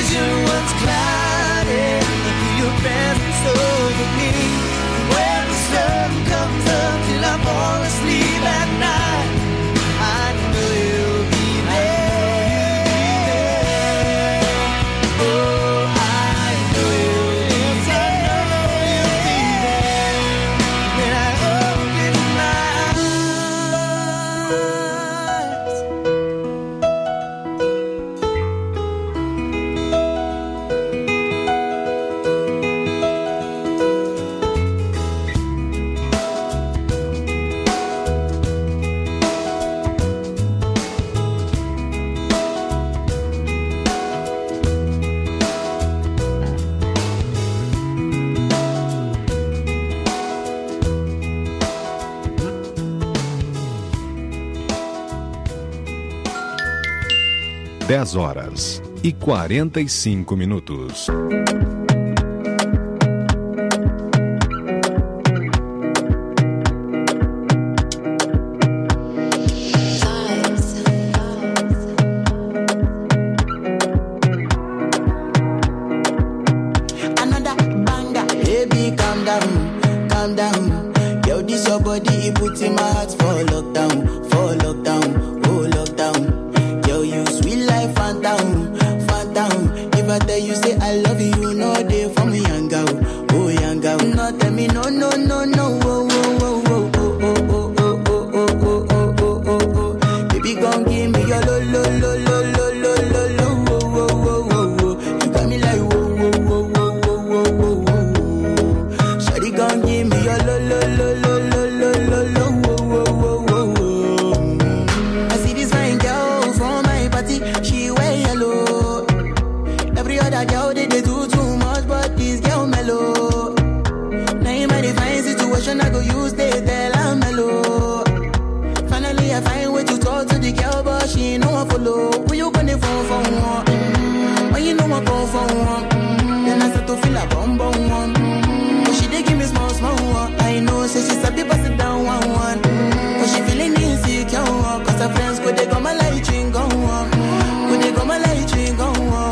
vision was clouded through your presence over me. When the sun comes up till I fall asleep at night, I know you'll be there. Oh, I know you'll be there. When I open my 10h45. Another banger, baby, calm down, calm down. Yo, this your body, it puts in my heart for lockdown, oh lockdown. Yo, you sweet life, phantom, phantom. If I tell you say I love you, you know they for me, young girl, oh young girl. No, tell me no, no, no, no, oh, oh, oh, oh, oh, oh, oh, oh, oh, oh, oh, oh, oh, oh. Baby, gon' give me your lo, lo, lo, lo, lo, lo, lo, lo, oh, oh, oh, oh, oh. You got me like whoa, whoa, whoa, whoa, whoa, whoa, whoa, whoa. Shawty gon' give me your lo, lo, lo, lo, lo, lo, lo, lo, oh, oh, oh, oh, oh. I see this fine girl from my party, she wear yellow. Every other girl they do too much, but this girl mellow. Now in my divine situation, I go use they tell I'm mellow. Finally, I find way to talk to the girl, but she ain't no one follow. Who you gonna phone for one? When you know I come for one, then I start to feel a bum bum one. But she dey give me small small one. I know, say she's a bit pass it down one one. But she feeling insecure, cause her friends go they go my light ring go on. Go they go my light ring go on.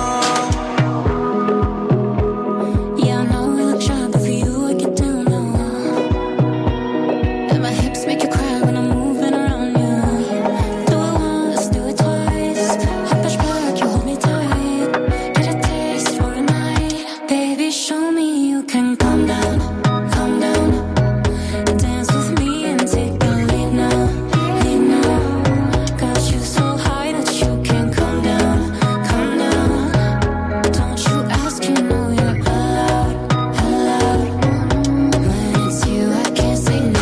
Yeah, I know we look shy, but for you I get down low. And my hips make you cry when I'm moving around you. Do it once, do it twice. Hop and spark, you hold me tight. Get a taste for a night. Baby, show me you can calm down, calm down. Dance with me and take the lead now, lead now. Got you so high that you can't calm down, calm down. Don't you ask, you know you're allowed, allowed. When it's you, I can't say no.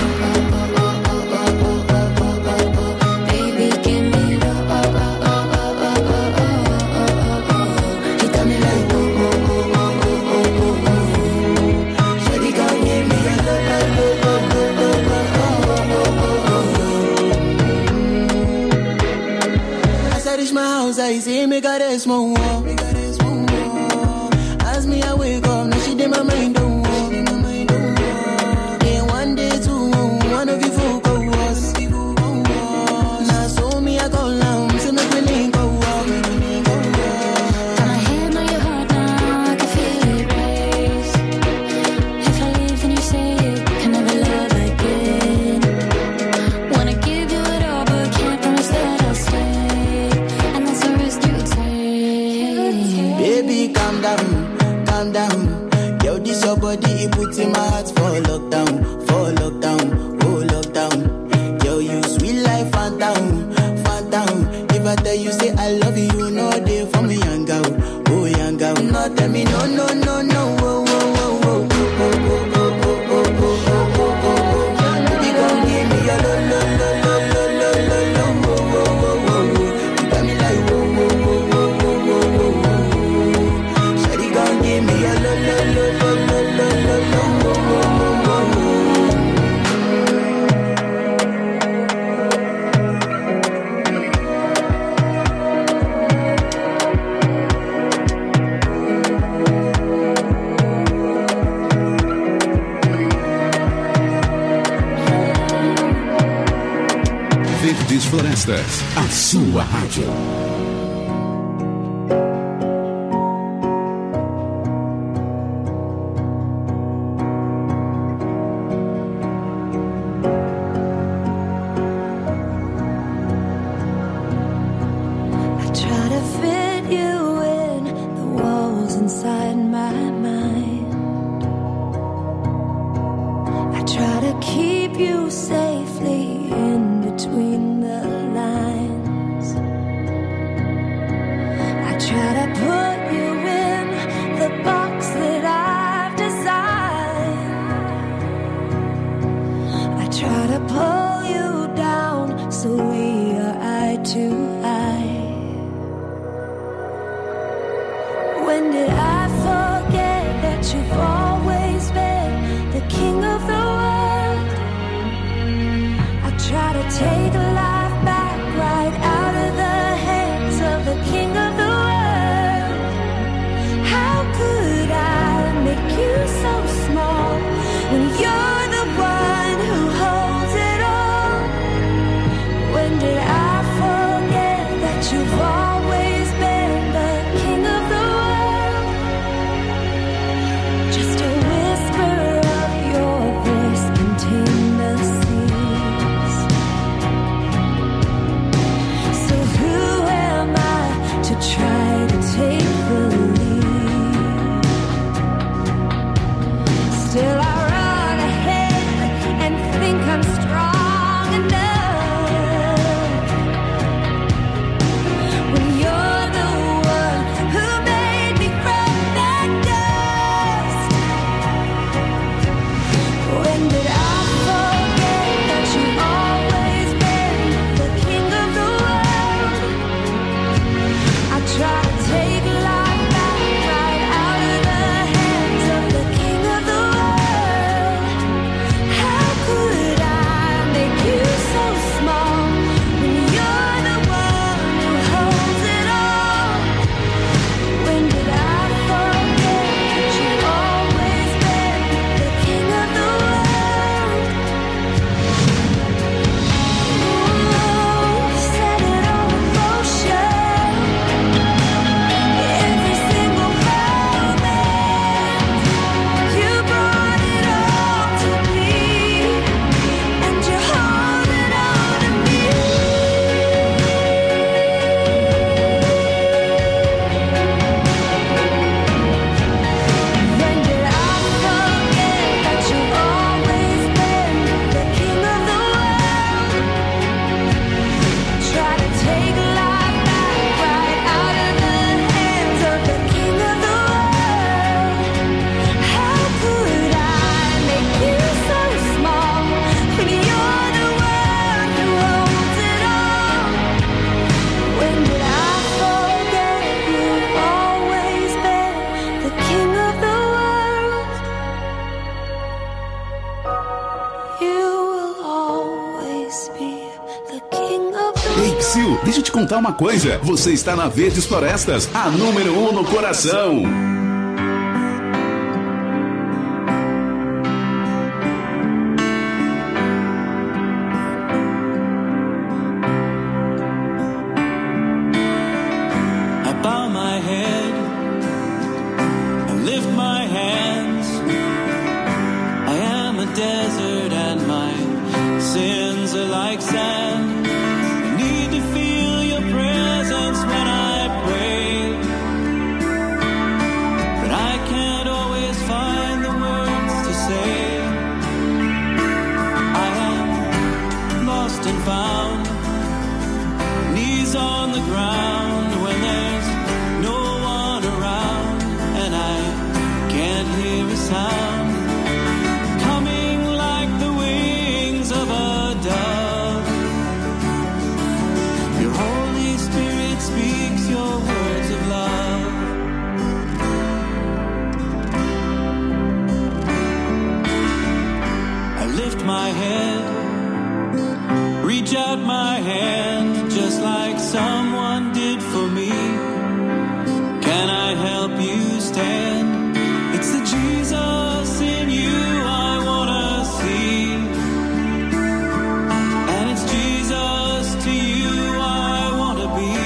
Baby, give me the You got me like Shawty gon' give me a As I reach my house, I see me got a small wall. As me, I wake up, now she did my mind don't walk. Then one day, two, one of you folk go was. Now so me, I go down, so make me link go walk. Got my hand on your heart now, I can feel it race. If I leave, then you say you can never love again. Wanna give you it all, but can't promise that I'll stay. And that's a risk you take. Baby, calm down, calm down. Yo, this your body, it puts in my heart for lockdown, oh lockdown. Yo, you sweet life, phantom, phantom. If I tell you say I love you, you know they for me, young girl, oh young girl. No, tell me no, no, no, no, oh, oh, oh, oh, oh, oh, oh, oh, oh, oh, oh, oh, oh. Baby, gon' give me your lo, lo, lo, lo, lo, lo, lo, lo, oh, oh, oh, oh, oh. You got me like whoa, whoa, whoa, whoa, whoa, whoa, whoa, whoa. Shawty gon' give me your lo, lo, lo, lo, lo, lo, lo, lo, oh, oh, oh, oh, oh. Verdes Florestas, a sua rádio. safely in between the lines. I try to put you in the box that I've designed. I try to pull you down so we are eye to eye. When did I forget that you've always been the king of the world? I try to take life back right out of the hands of the king of the world. How could I make you so small when you're the one who holds it all? When did I forget that you've always been the king of the world? Just a whisper of your voice contained the seas. So who am I to try to take the lead? Still I run ahead and think I'm strong enough. When you're the one who made me from that dust. When did I forget that you've always been the king of the world? I try to take life back right out of the hands of the king of the world. How could I make you so small when you're the one who holds it all? When did I forget that you've always been the king of the world? Ooh, set it all in motion. Every single moment, you brought it all to me, and you're holding on to me. When did I forget that you've always been the king of the world? Try to take life back right out of the hands of the king of the world. How could I make you so small when you're the one who holds it all? When did I forget you've always been the king of the world? You will always be the king of the world. Ei, Psyu, deixa eu te contar uma coisa. Você está na Verdes Florestas, a número 1 no coração. I bow my head, I lift my hands. I am a desert and my sins are like sand. I need to feel your presence when I pray, but I can't always find the words to say. I am lost and found, knees on the ground when there's no one around, and I can't hear a sound coming like the wings of a dove. Your Holy Spirit speaks your words of love. I lift my head, reach out my hand just like someone did for me. Can I help you stand? It's the Jesus in you I wanna see, and it's Jesus to you I wanna be.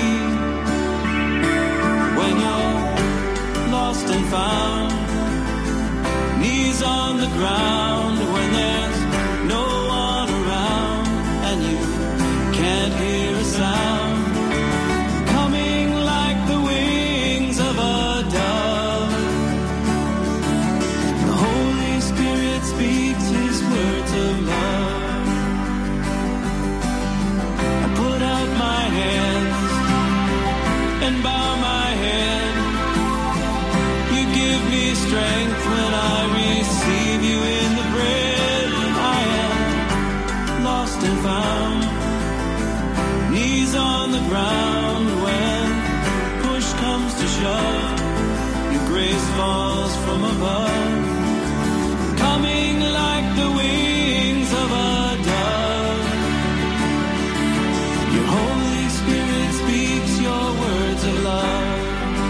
When you're lost and found, knees on the ground, when there's no one around and you can't hear a sound coming like the wings of a dove. The Holy Spirit speaks his words of love. strength when I receive you in the bread. I am lost and found, knees on the ground. When push comes to shove, your grace falls from above, coming like the wings of a dove. Your Holy Spirit speaks your words of love.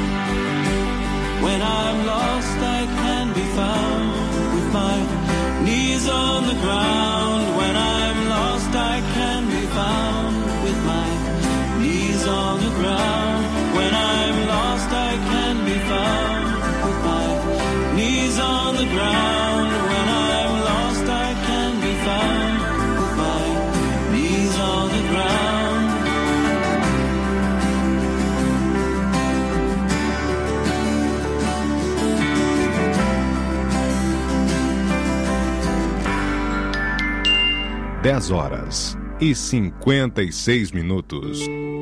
When I'm lost, I can be found with my knees on the ground. When I'm lost, I can be found with my knees on the ground. When I'm lost, I can be found with my knees on the ground. When I'm lost, I can be found with my knees on the ground. Dez horas e 56 minutos.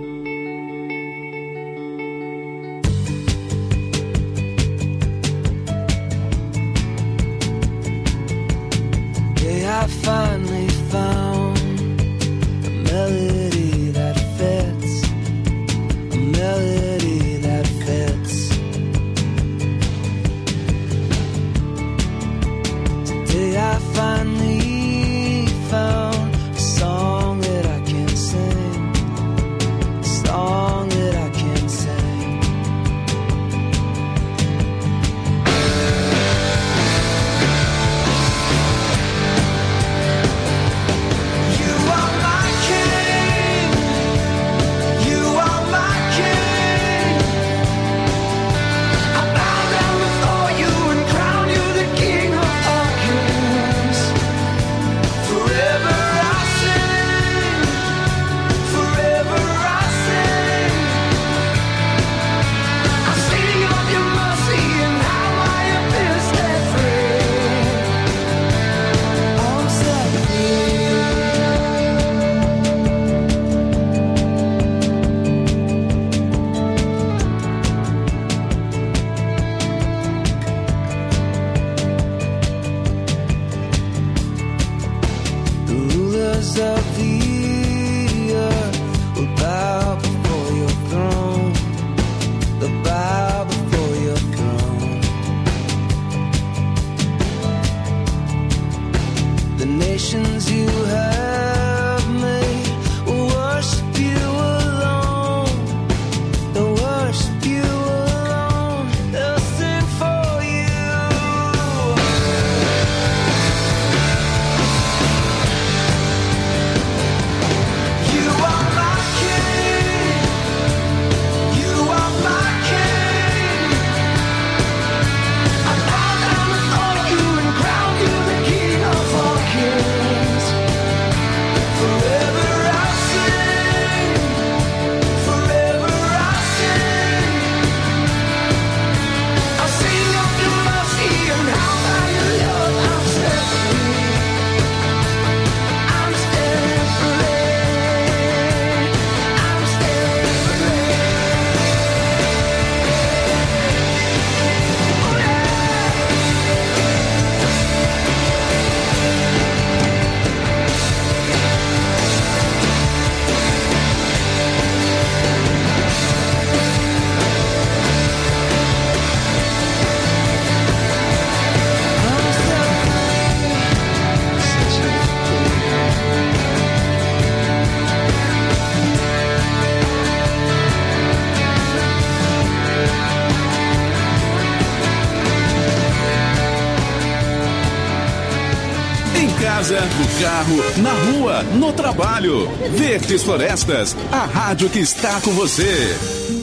I finally found a melody that fits, a melody that fits. Today I finally found a song that I can sing, a song that I can sing. You are my king, you are my king. I bow down before you and crown you the king of all kings. Forever I sing, forever I sing. I sing of your mercy and how I have been set free. I'm set free. The rulers of the earth will bow before your throne. They'll bow before your throne. The nations you have made will worship you alone. They'll worship you alone. They'll sing for you. You are my king, you are my king. I bow down before you and crown you the king of all kings. Forever I sing, forever I sing. I sing of your mercy and how by your love I'm set free. I'm set free. I'm set free. Em casa, no carro, na rua, no trabalho. Verdes Florestas, a rádio que está com você.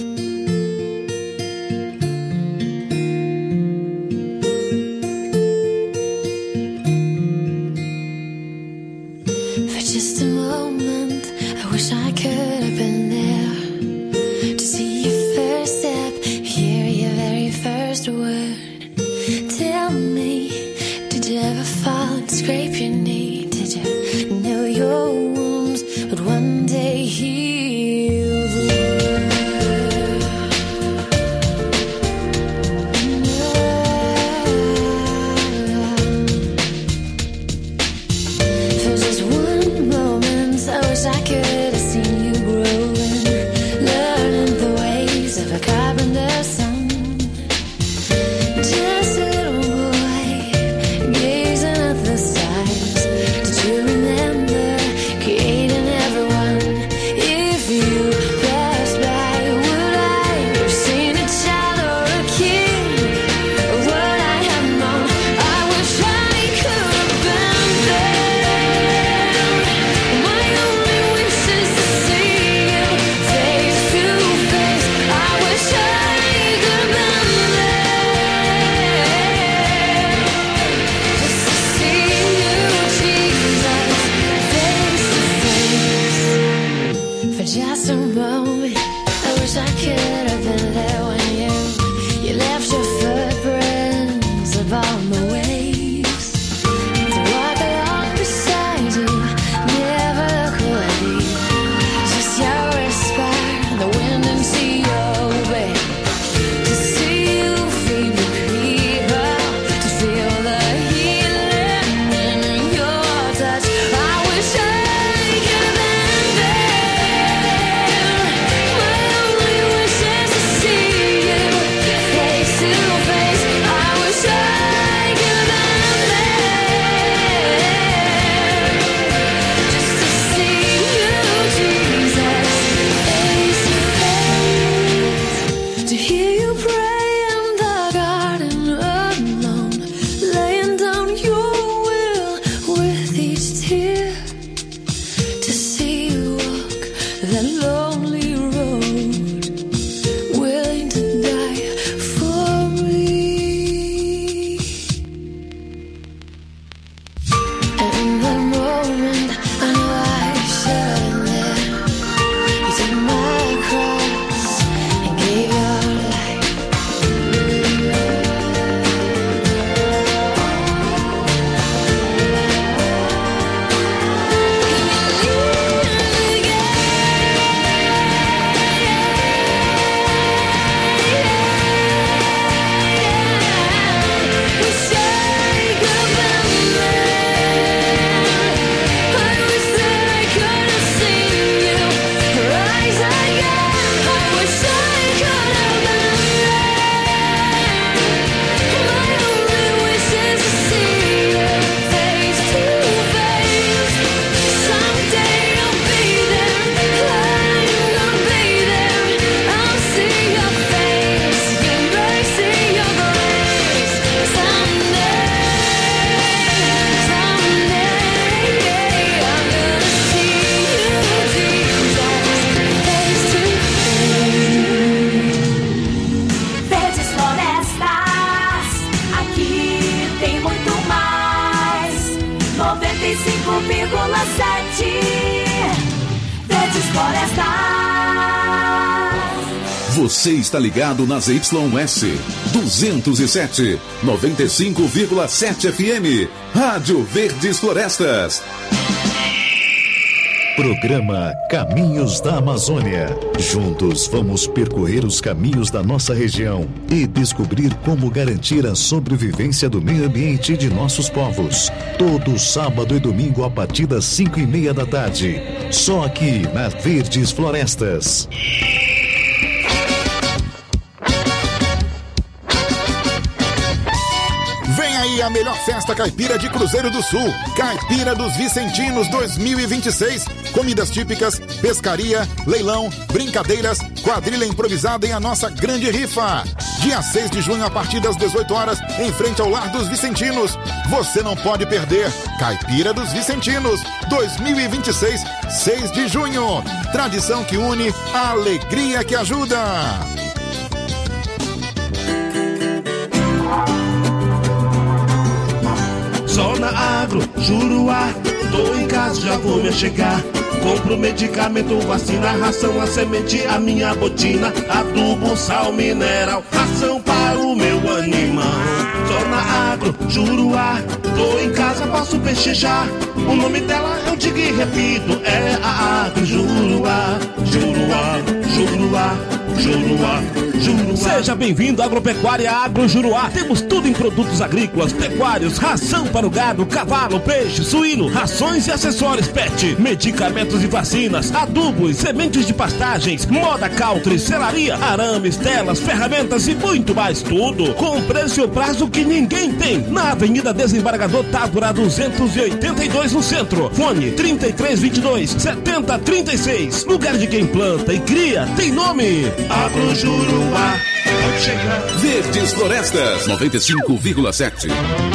For just a moment, I wish I could have been there to see your first step, hear your very first word. Tell me, did you ever fall and scrape your knee? Did you know your wounds would one day heal the world? Florestas. Você está ligado nas YS 207, 95,7 FM. Rádio Verdes Florestas. Programa Caminhos da Amazônia. Juntos vamos percorrer os caminhos da nossa região e descobrir como garantir a sobrevivência do meio ambiente de nossos povos. Todo sábado e domingo a partir das 5:30 da tarde. Só aqui na Verdes Florestas. Vem aí a melhor festa caipira de Cruzeiro do Sul. Caipira dos Vicentinos 2026. Comidas típicas, pescaria, leilão, brincadeiras, quadrilha improvisada e a nossa grande rifa. Dia 6 de junho a partir das 18 horas, em frente ao Lar dos Vicentinos. Você não pode perder. Caipira dos Vicentinos 2026, 6 de junho. Tradição que une, a alegria que ajuda. Zona Agro, Juruá, tô em casa, já vou me chegar. Compro medicamento, vacina, ração, a semente, a minha botina, adubo, sal, mineral, ração para o meu animal. Zona Agro, Juruá, tô em casa, posso pechinchar. O nome dela eu digo e repito, é a Agro Juruá, Juruá, Juruá, Juruá, Juruá. Seja bem-vindo à Agropecuária Agro Juruá. Temos tudo em produtos agrícolas, pecuários, ração para o gado, cavalo, peixe, suíno, rações e acessórios pet, medicamentos e vacinas, adubos, sementes de pastagens, moda country, selaria, arames, telas, ferramentas e muito mais. Tudo com preço e prazo que ninguém tem. Na Avenida Desembargador Távora 282 no centro. Fone 3322-7036. Lugar de quem planta e cria tem nome. Agro Juruá. Pode chegar. Verdes Florestas 95,7.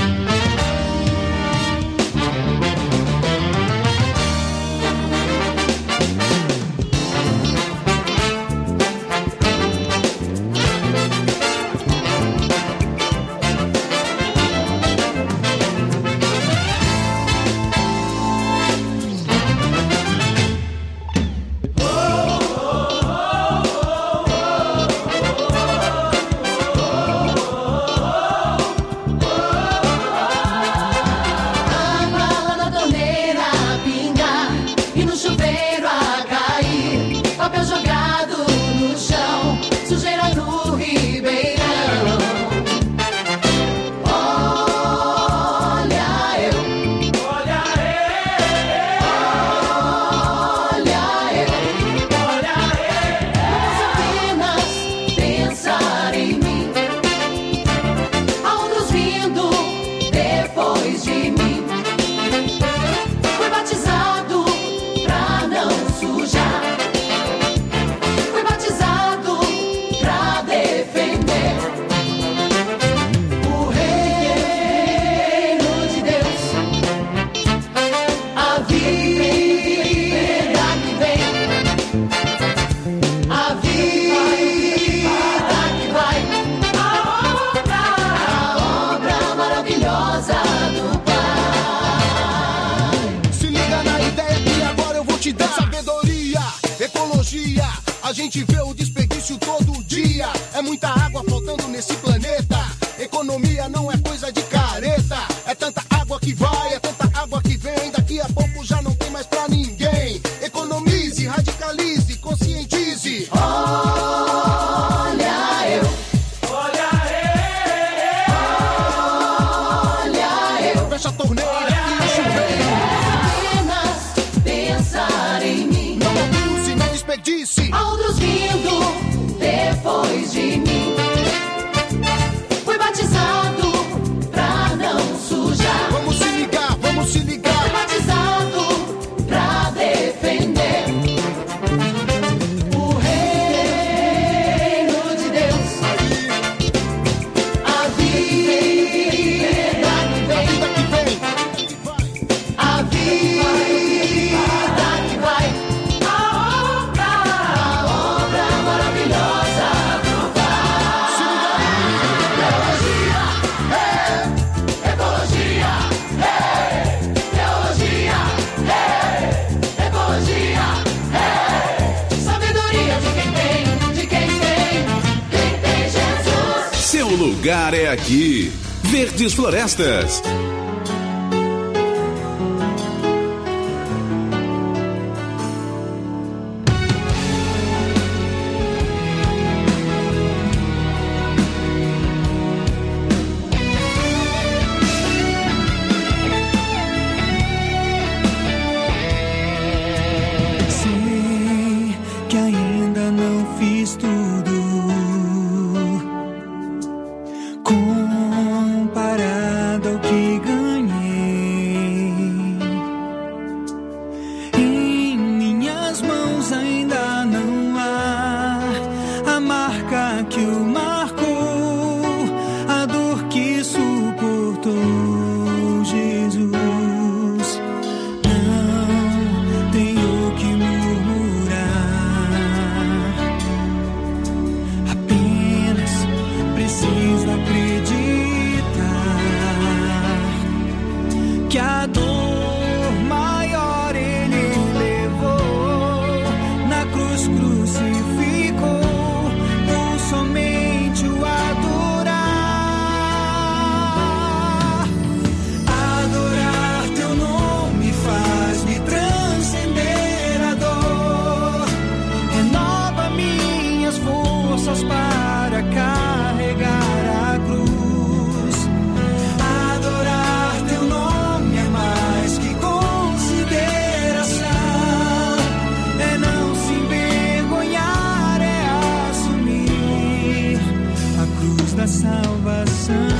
A gente vê o desperdício todo dia. É muita água faltando nesse planeta. Economia não é coisa de careta. É tanta água que vai, é tanta água que vem. Daqui a pouco já não tem mais pra ninguém. Economize, radicalize, conscientize. Olha eu. Olha eu. Fecha a torneira e chuveiro. Apenas pensar em mim. Não abuse, não desperdice. Outros vindo depois de mim. Fui batizado pra lugar é aqui. Verdes Florestas. Sei que ainda não fiz tudo comparado ao que ganhei. Em minhas mãos ainda não há a marca que o marcou, a dor que suportou Jesus. Não tenho que murmurar, apenas preciso acreditar que a dor maior ele levou, na cruz crucificou, por somente o adorar. Adorar teu nome faz me transcender a dor, renova minhas forças para carregar a cruz. Adorar teu nome é mais que consideração, é não se envergonhar, é assumir a cruz da salvação.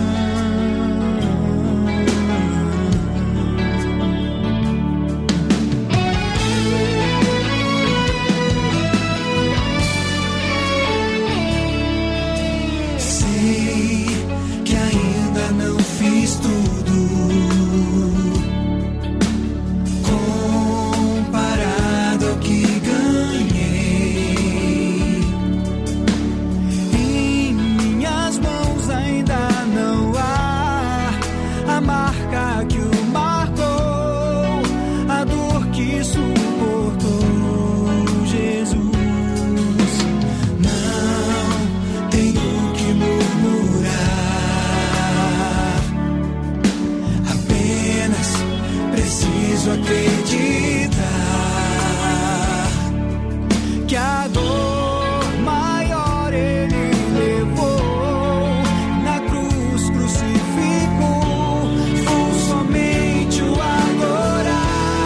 Sei que ainda não fiz tudo comparado ao que ganhei. Em minhas mãos ainda não há a marca que o marcou, a dor que suportou Jesus. Não tenho que murmurar, apenas preciso acreditar que a dor maior ele levou, na cruz crucificou, por somente o adorar.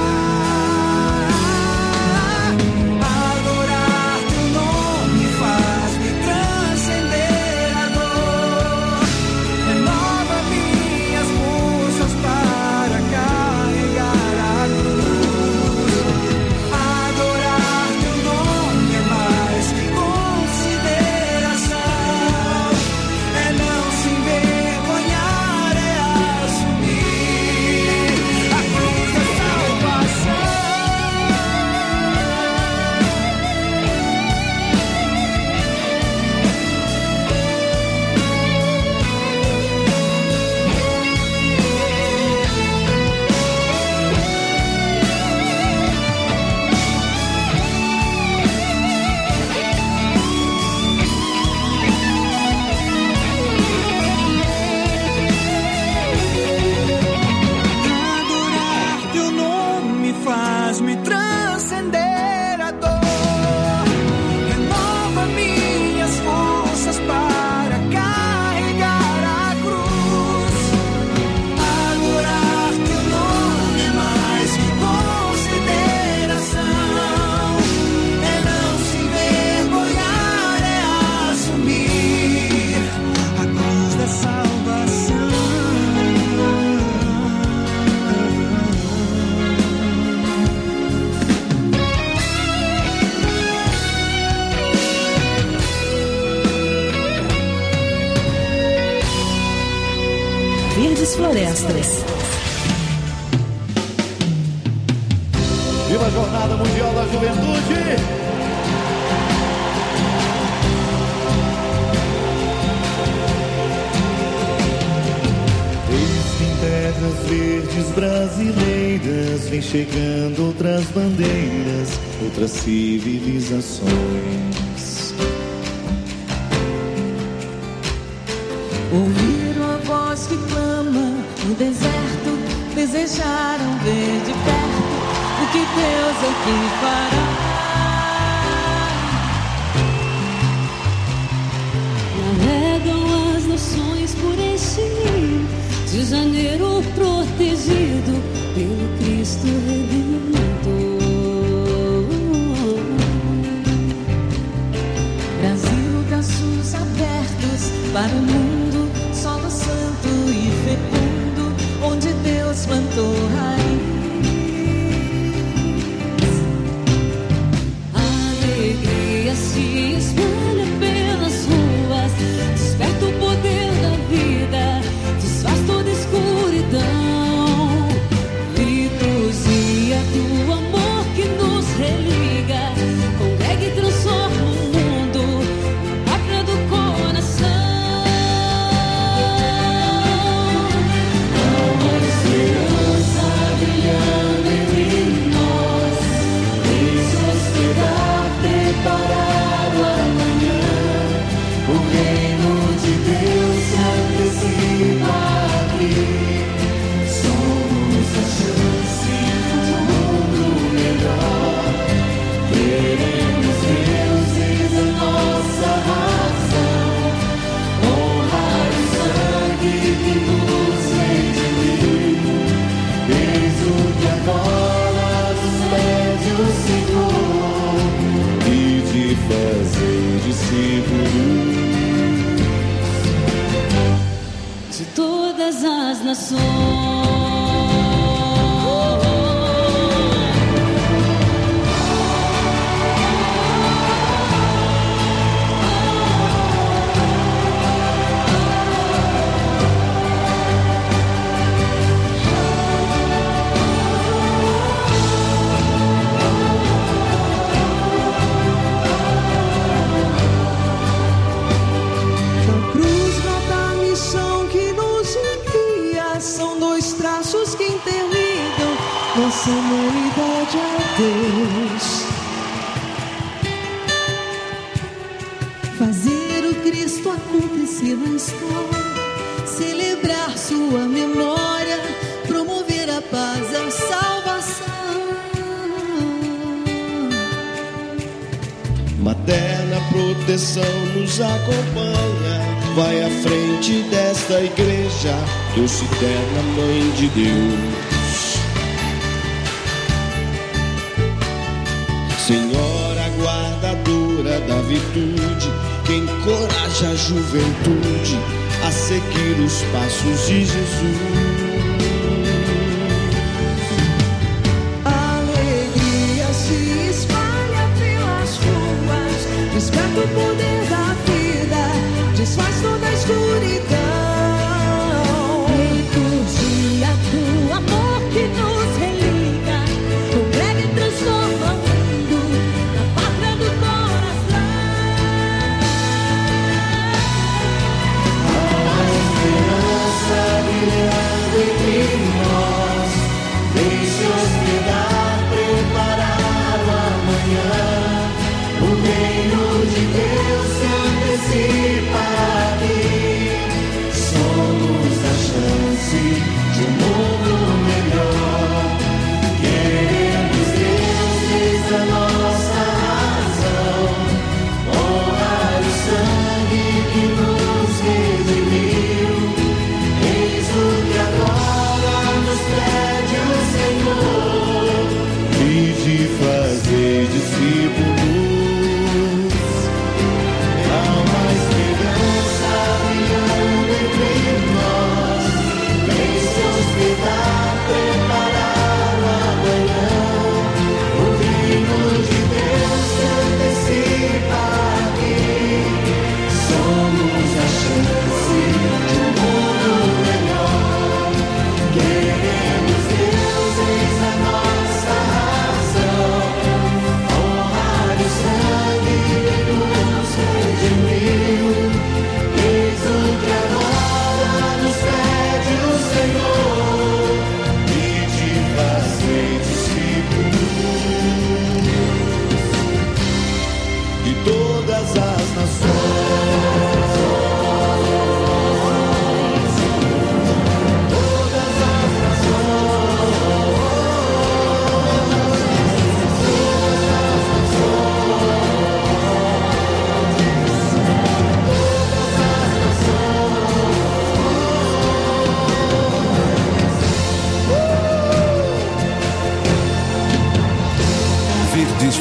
Adorar teu nome faz-me transcender a dor, renova minhas forças para carregar a cruz. Adorar teu nome é mais que consideração, é não se envergonhar, é assumir a cruz da salvação. Adorar teu nome faz-me transcender a dor, renova minhas forças para carregar a cruz. Adorar teu nome é mais que consideração, é não se envergonhar, é assumir a cruz da salvação. Verdes Florestas. Viva a Jornada Mundial da Juventude! Eis que em terras verdes brasileiras vem chegando outras bandeiras, outras civilizações. Ouviram a voz que clama no deserto, desejaram ver de perto o que Deus aqui fará. Navegam as nações por este rio de janeiro protegido pelo Cristo Redentor. Brasil, braços abertos para o mundo, solo santo e fecundo, onde Deus plantou raiz. A alegria se espalha pelas ruas, desperta o poder da vida, desfaz toda escuridão. Liturgia do amor que nos religa, congrega e transforma o mundo na pátria do coração. Uma esperança brilhando entre nós, vem se hospedar, preparado amanhã. O reino de Deus se antecipa aqui. Somos a chance de um mundo melhor. Queremos deuses a nossa razão, honrar o sangue que nos redimiu. Eis o que agora nos pede o Senhor, e de fazer discípulos De todas as nações. Na cruz brota a missão que nos envia, são dois traços que interligam nossa humanidade a Deus. Fazer o Cristo acontecer na história, celebrar sua memória, promover a paz e a salvação. Materna proteção nos acompanha, vai à frente desta igreja, Deus eterna Mãe de Deus. Senhora guardadora da virtude, que encoraja a juventude a seguir os passos de Jesus. A alegria se espalha pelas ruas, desperta o poder da vida, desfaz toda a escuridão. Liturgia do amor que nos religa, congrega e transforma o mundo na pátria do coração. a esperança brilhando entre nós. Deixe hospedar, preparado amanhã. O reino de Deus se antecipa aqui.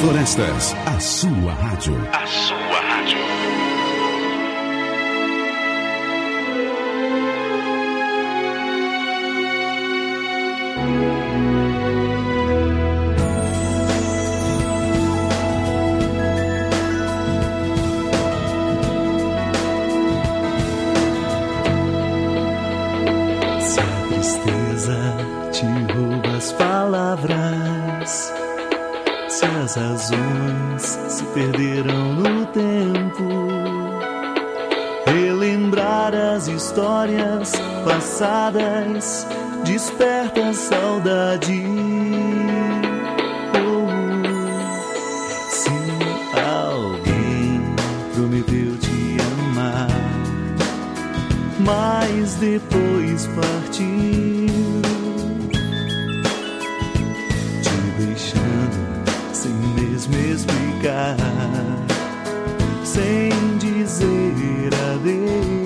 Florestas, a sua rádio. A sua rádio. Se a tristeza te rouba as palavras, se as razões se perderam no tempo, relembrar as histórias passadas desperta a saudade. Se alguém prometeu te amar, mas depois partiu, te deixando sem mesmo explicar, sem dizer adeus.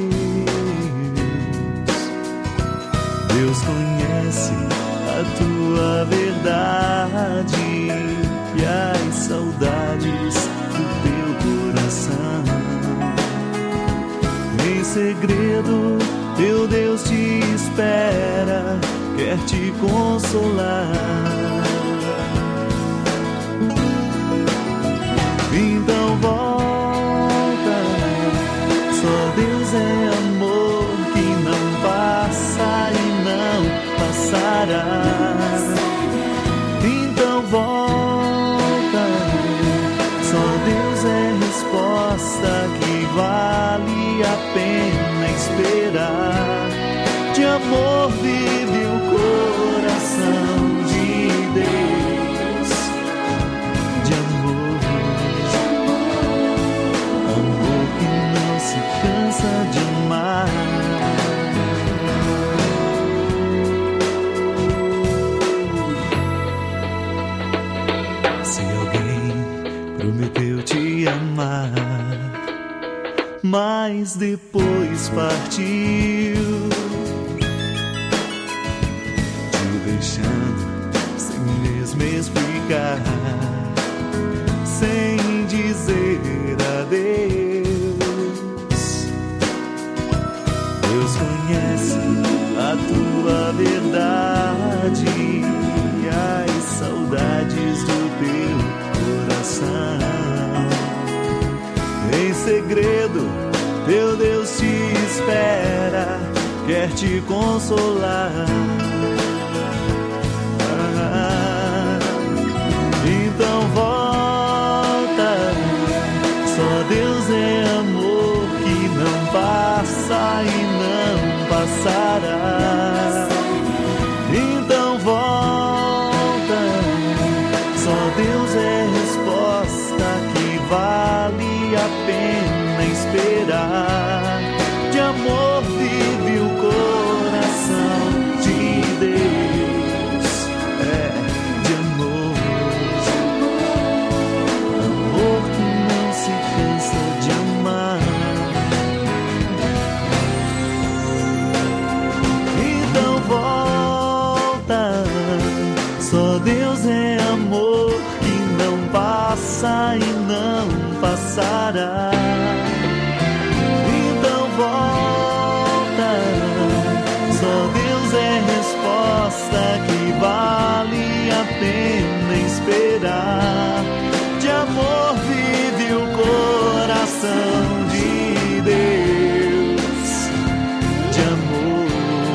Deus conhece a tua verdade e as saudades do teu coração. Em segredo, teu Deus te espera, quer te consolar. Então volta, só Deus é amor que não passa e não passará. Então volta, só Deus é resposta que vale a pena esperar. De amor vive o coração de Deus, de amor que não se cansa de amar. Se alguém prometeu te amar, mas depois partiu, te deixando sem mesmo explicar, sem dizer adeus. Deus conhece a tua verdade e as saudades do teu coração. Em segredo, teu Deus te espera, quer te consolar. Então volta, só Deus é amor que não passa e não passará. Então volta, só Deus é resposta que vale a pena esperar. De amor vive o coração de Deus, de amor, amor que não se cansa de amar. Então volta, só Deus é amor que não passa e não passará. Então volta, só Deus é resposta que vale a pena esperar. De amor vive o coração de Deus, de amor,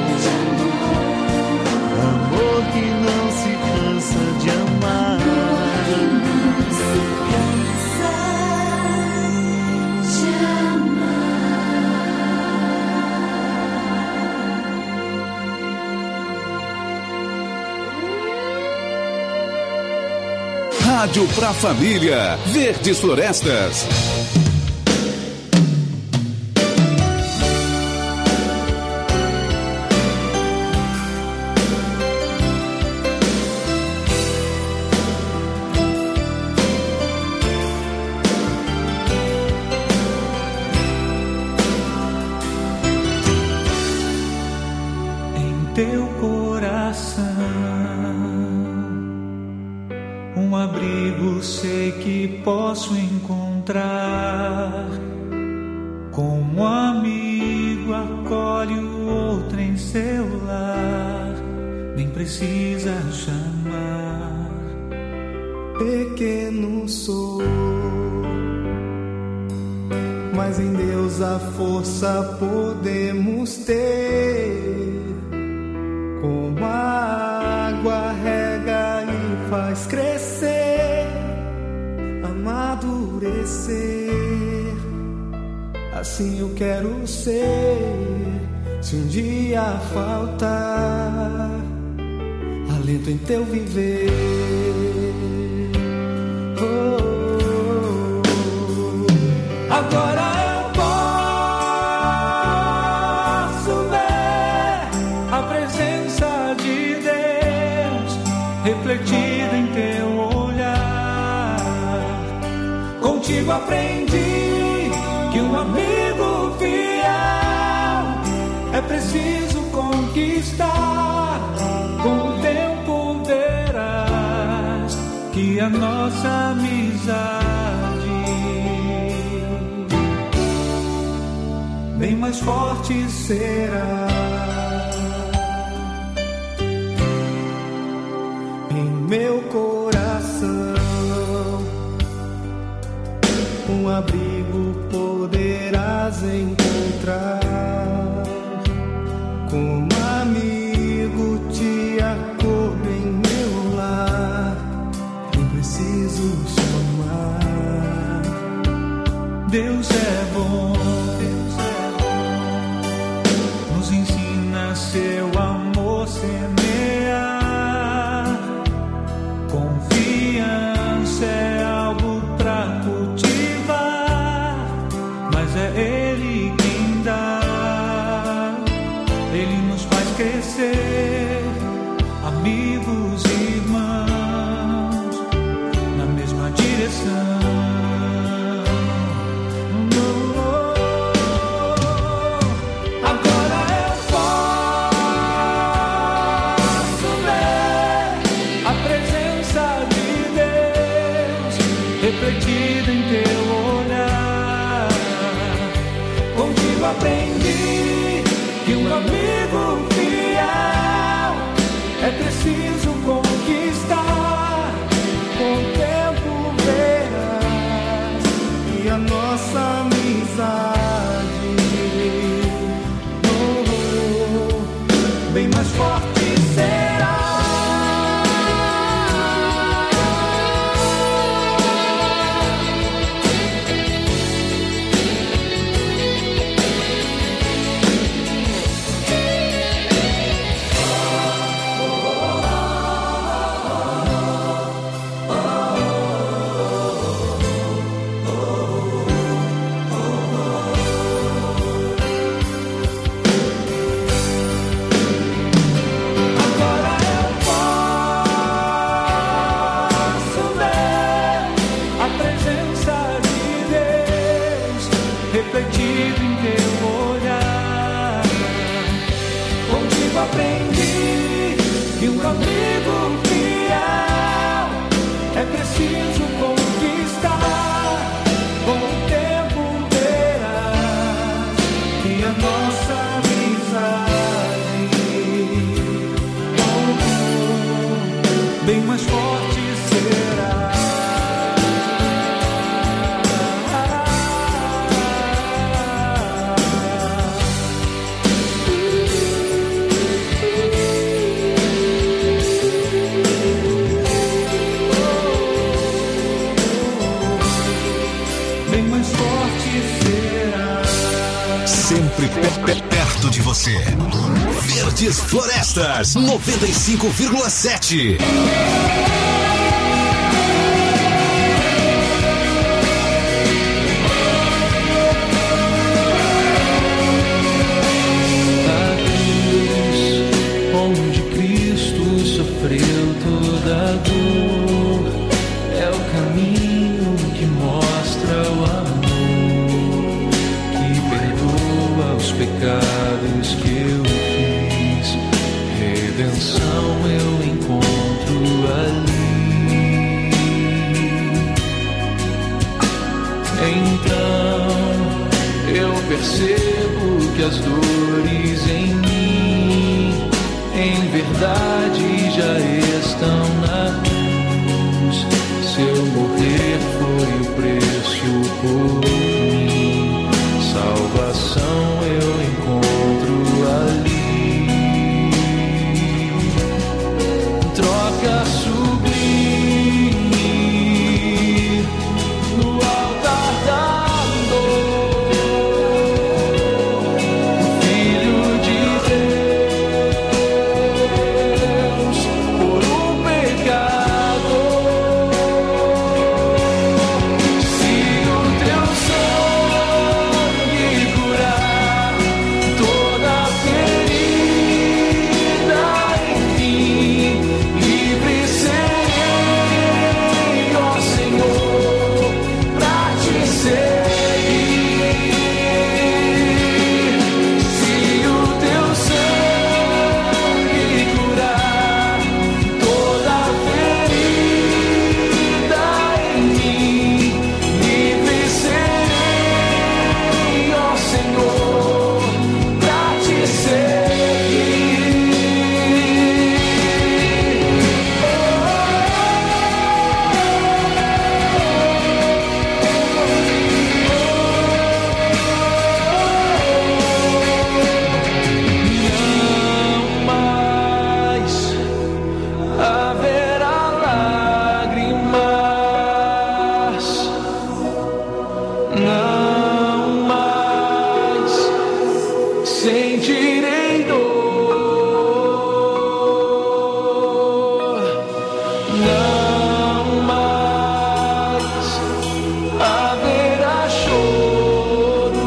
amor que não se cansa de amar. Rádio pra família, Verdes Florestas. Em teu coração, um abrigo sei que posso encontrar. Como amigo acolhe o outro em seu lar, nem precisa chamar. Pequeno sou, mas em Deus a força podemos ter. Como a água rega e faz crescer, amadurecer. Assim eu quero ser. Se um dia faltar alento em teu viver, agora eu posso ver a presença de Deus refletida em teu olhar. Contigo aprendi que um amigo fiel é preciso conquistar. Com o tempo verás que a nossa amizade bem mais forte será. Em meu coração um abrigo poderás encontrar. Como amigo te acolho em meu lar, nem preciso chamar. Deus é bom, nos ensina seu amor semear. Confiança é algo pra cultivar, mas é Ele quem dá. Ele nos faz crescer, amigos e irmãos, na mesma direção. Refletido em teu olhar, contigo aprendi que um amigo fiel é preciso conquistar. Com o tempo verás e a nossa amizade bem mais forte será. Refletido em teu olhar, contigo aprendi que um amigo fiel é preciso conquistar. Com o tempo verás que a nossa amizade bem mais forte será. Sempre perto de você. Verdes Florestas 95,7. Onde Cristo sofreu toda a dor, é o caminho que mostra o amor, que perdoa os pecados que eu fiz. Redenção eu encontro ali. que as dores em mim, em verdade, já estão na cruz. Seu morrer foi o preço por mim. Salvação eu encontro ali. Troca sublime no altar da dor. Filho de Deus, por um pecador. Se o teu sangue curar toda ferida em mim, livre serei, ó Senhor, pra te seguir. Se o teu sangue curar toda ferida em mim, livre serei, ó Senhor, pra te seguir. Não mais haverá lágrimas, não mais sentirei dor, não mais haverá choro,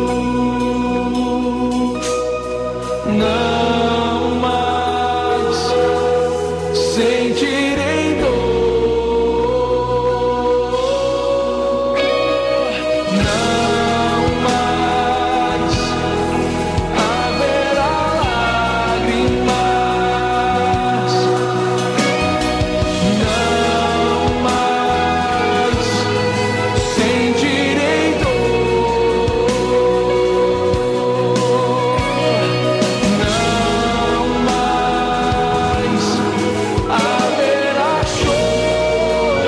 não mais sentirei dor, não mais haverá lágrimas, não mais sentirei dor, não mais haverá choro,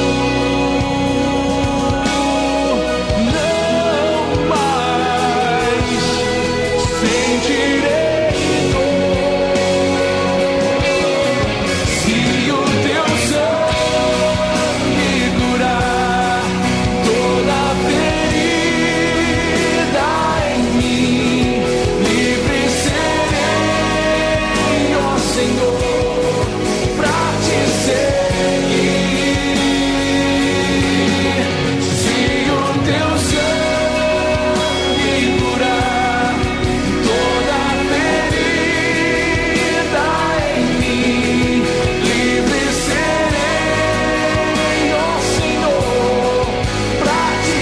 não mais sentirei dor. Se o teu sangue curar toda ferida em mim, livre serei, ó Senhor, pra te seguir. Se o teu sangue curar toda ferida em mim, livre serei, ó Senhor, pra te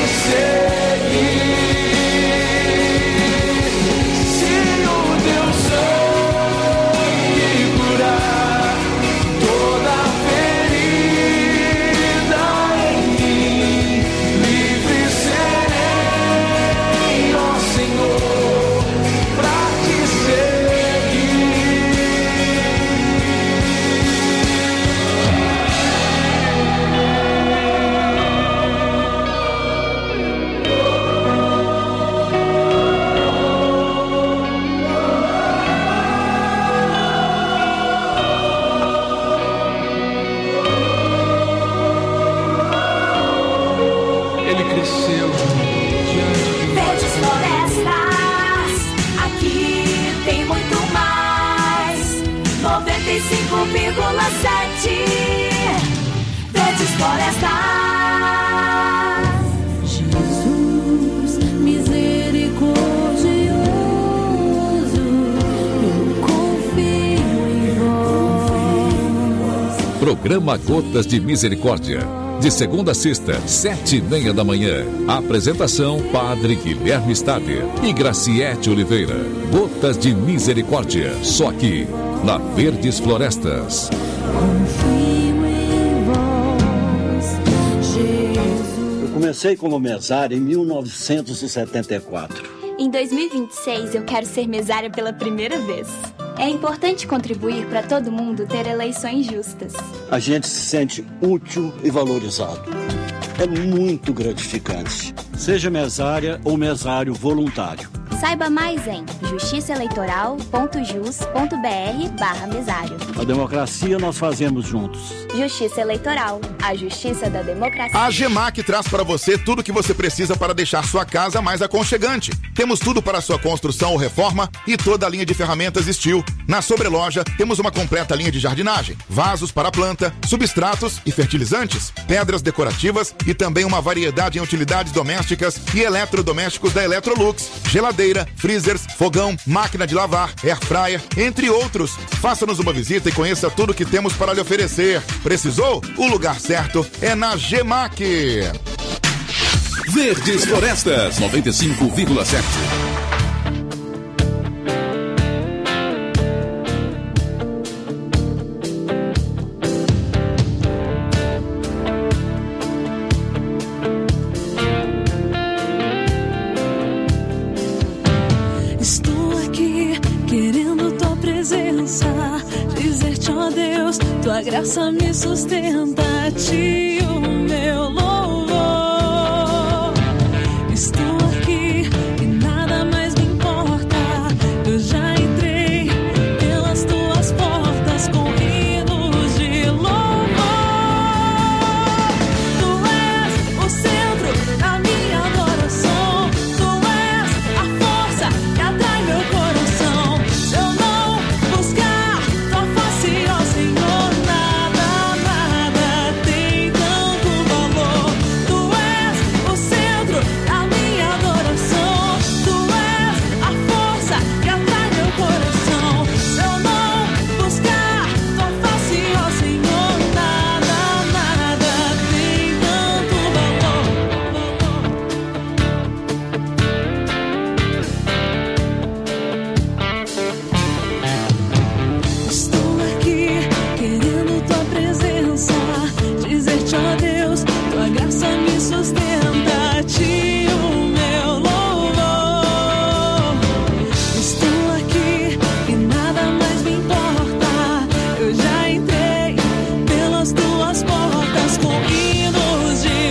seguir. Se o teu sangue curar toda ferida em mim, livre serei, ó Senhor, pra te Ele cresceu diante de Verdes Florestas, aqui tem muito mais. 95,7 Verdes Florestas. Jesus, misericordioso, eu confio em vós. Programa Gotas de Misericórdia. De segunda a sexta, 7h30 da manhã. Apresentação: Padre Guilherme Stader e Graciete Oliveira. Gotas de Misericórdia. Só aqui, na Verdes Florestas. Confio em vós, Jesus. Eu comecei como mesário em 1974. Em 2026, eu quero ser mesária pela primeira vez. É importante contribuir para todo mundo ter eleições justas. A gente se sente útil e valorizado. É muito gratificante. Seja mesária ou mesário voluntário. Saiba mais em justiçaeleitoral.jus.br/mesário. A democracia nós fazemos juntos. Justiça Eleitoral, a justiça da democracia. A Gemac traz para você tudo que você precisa para deixar sua casa mais aconchegante. Temos tudo para sua construção ou reforma e toda a linha de ferramentas Steel. Na sobreloja, temos uma completa linha de jardinagem, vasos para planta, substratos e fertilizantes, pedras decorativas e também uma variedade em utilidades domésticas e eletrodomésticos da Electrolux, geladeira, freezers, fogão, máquina de lavar, air fryer, entre outros. Faça-nos uma visita e conheça tudo que temos para lhe oferecer. Precisou? O lugar certo é na Gemac. Verdes Florestas 95,7. Estou aqui querendo tua presença, dizer-te, ó Deus, tua graça me sustenta, a ti o meu louvor. Estou aqui e nada mais me importa, eu já entrei pelas tuas portas com hinos de louvor. Tu és o centro da minha adoração, tu és a força que atrai meu coração. Se eu não buscar tua face, ó Senhor, nada, nada tem tanto valor. Tu és o centro da minha adoração, tu és a força que atrai meu coração. Se eu não buscar tua face, ó Senhor, nada, nada tem tanto valor. Estou aqui querendo tua presença, dizer-te, ó Deus, tua graça me sustenta, a ti o meu louvor. Estou aqui e nada mais me importa, eu já entrei pelas tuas portas com hinos de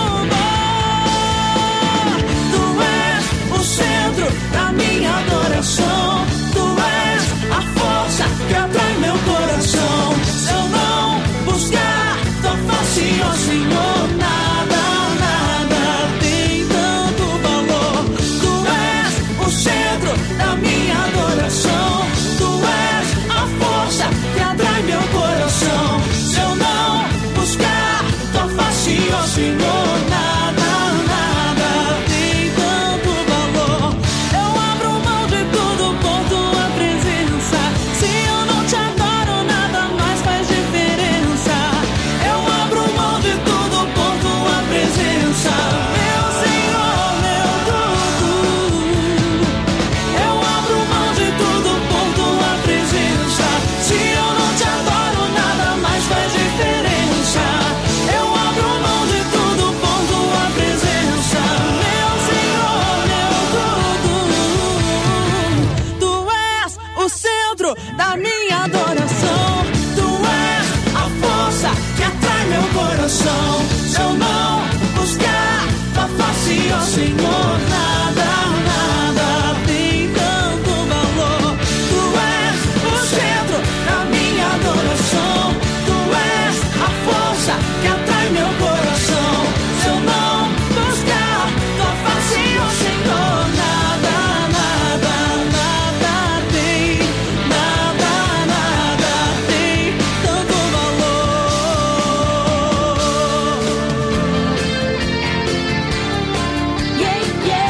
louvor. Tu és o centro da minha adoração, tu és a força que atrai meu coração. Se eu não buscar tua face, ó Senhor, nada, nada tem tanto valor. Tu és o centro da minha adoração, tu és a força que atrai meu coração. Se eu não buscar tua face, ó Senhor, nada, nada tem tanto valor. Eu abro mão de tudo por tua presença. Se eu não te adoro, nada mais faz diferença. Eu abro mão de tudo por tua presença. Meu Senhor, meu tudo. Eu abro mão de tudo por tua presença. Se eu não te adoro, nada mais faz diferença. Eu abro mão de tudo por tua presença. Meu Senhor, meu tudo. Tu és o centro da minha adoração, tu és a força que atrai meu coração. Se eu não buscar tua face, ó Senhor, nada, nada tem tanto valor. Tu és o centro da minha adoração, tu és a força que atrai meu coração. Se eu não buscar tua face, ó Senhor, nada, nada, nada tem, nada, nada tem tanto valor. Yeah, yeah.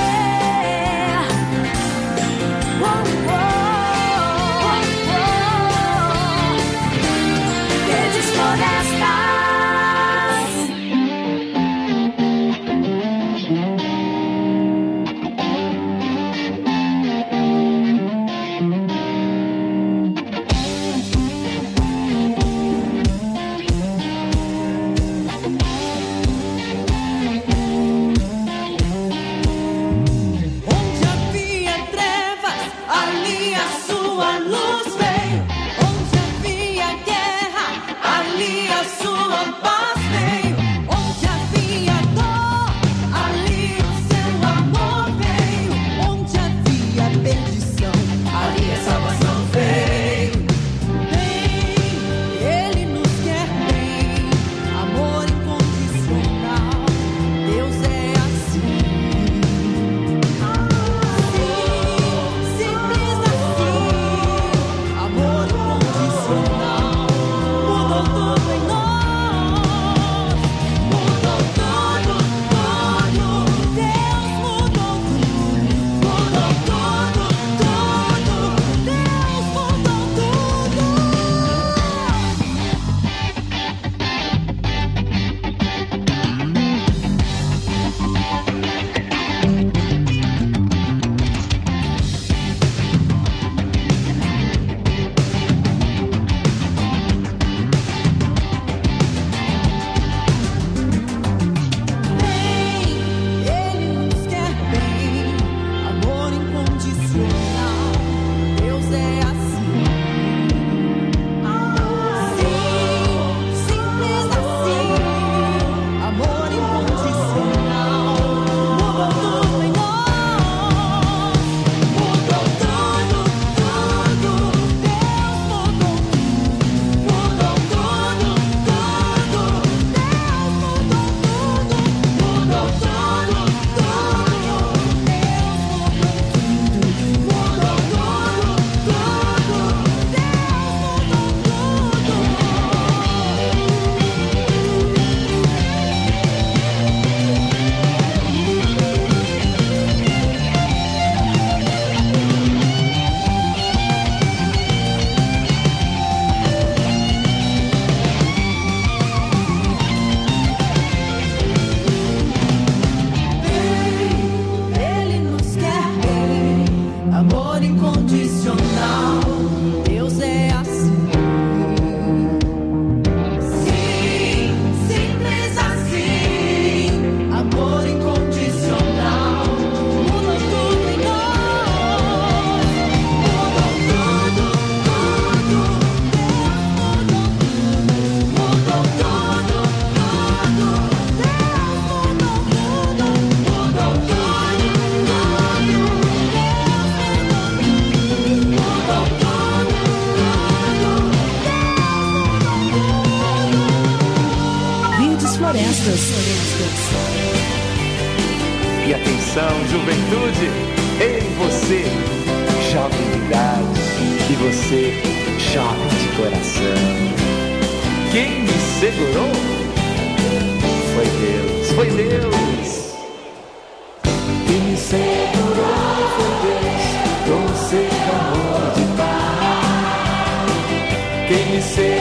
E atenção, juventude, em você, jovem de idade, e você, jovem de coração. Quem me segurou foi Deus, foi Deus. Quem me segurou foi Deus, com seu amor de paz. Quem me segurou